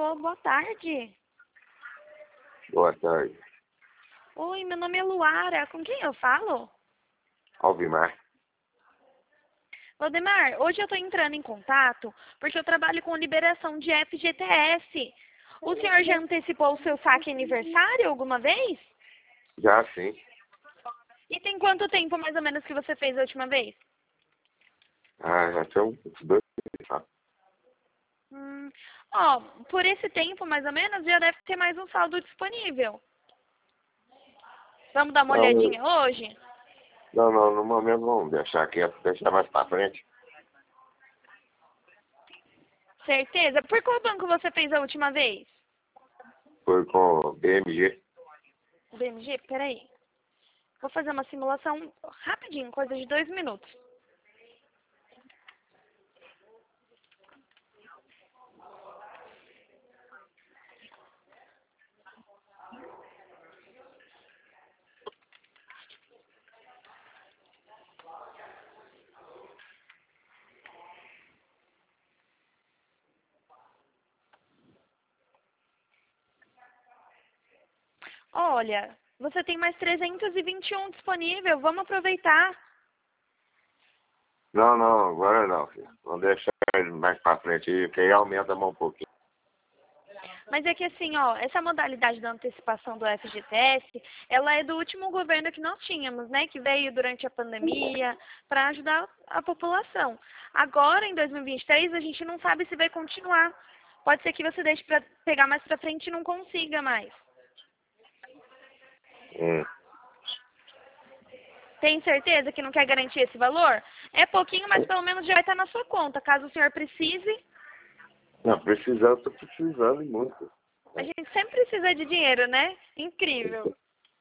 Alô, boa tarde. Boa tarde. Oi, meu nome é Luara. Com quem eu falo? Alvimar. Valdemar, hoje eu estou entrando em contato porque eu trabalho com liberação de FGTS. O senhor já antecipou o seu saque aniversário alguma vez? Já sim. E tem quanto tempo mais ou menos que você fez a última vez? Já tem uns 2 meses, tá? Ó, por esse tempo mais ou menos já deve ter mais um saldo disponível. Vamos dar uma olhadinha hoje? Não, no momento vamos deixar aqui, deixar mais pra frente. Certeza? Por qual banco você fez a última vez? Foi com o BMG. BMG? Peraí. Vou fazer uma simulação rapidinho, coisa de 2 minutos. Olha, você tem mais 321 disponível, vamos aproveitar. Não, agora não, filho. Vamos deixar mais pra frente aí, que aí aumenta mais um pouquinho. Mas é que assim, ó, essa modalidade da antecipação do FGTS, ela é do último governo que nós tínhamos, né? Que veio durante a pandemia para ajudar a população. Agora, em 2023, a gente não sabe se vai continuar. Pode ser que você deixe para pegar mais para frente e não consiga mais. Tem certeza que não quer garantir esse valor? É pouquinho, mas pelo menos já vai estar na sua conta. Caso o senhor precise, Não, precisando, tô precisando muito. a gente sempre precisa de dinheiro, né? Incrível.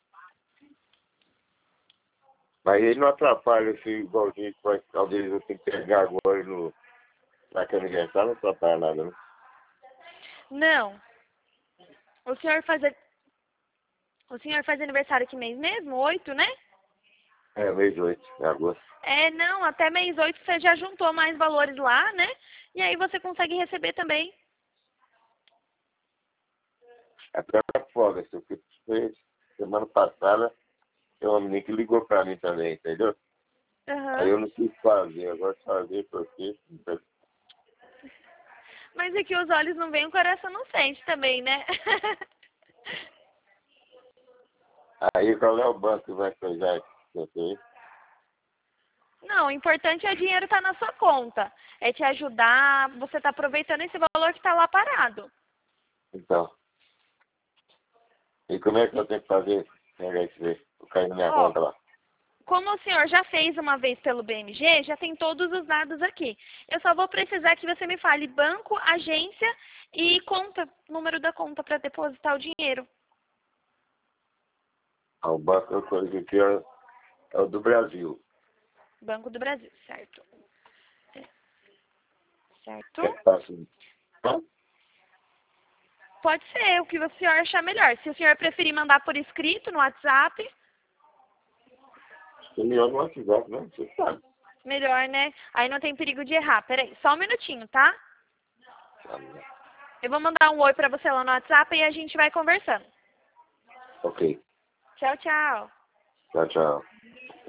Mas ele não atrapalha esse igualzinho que vai, talvez eu tenha que pegar agora no naquele aniversário, não atrapalha nada, né? Não. O senhor faz, o senhor faz aniversário que mês mesmo? 8, né? É, mês 8 de agosto. É, não, até mês 8 você já juntou mais valores lá, né? E aí você consegue receber também. Até foda, se eu fiz semana passada, tem uma menina que ligou pra mim também, entendeu? Aí Aham. eu não quis fazer, agora fazer porque. Mas é que os olhos não veem, o coração não sente também, né? Aí qual é o banco que vai pegar isso aí? Não, o importante é o dinheiro estar na sua conta. É te ajudar, você tá aproveitando esse valor que tá lá parado. Então. E como é que eu tenho que fazer? Pegar isso aí, eu cair na minha Ó, conta lá. como o senhor já fez uma vez pelo BMG, já tem todos os dados aqui. Eu só vou precisar que você me fale banco, agência e conta, número da conta para depositar o dinheiro. O banco coisa aqui é o do Brasil. Banco do Brasil, certo? É Certo? fácil. Pode ser o que o senhor achar melhor. Se o senhor preferir mandar por escrito no WhatsApp, É melhor no WhatsApp, né? Você sabe. melhor, né? Aí não tem perigo de errar. Peraí, só um minutinho, tá? Eu vou mandar um oi pra você lá no WhatsApp e a gente vai conversando. Ok. Tchau, tchau. Tchau, tchau.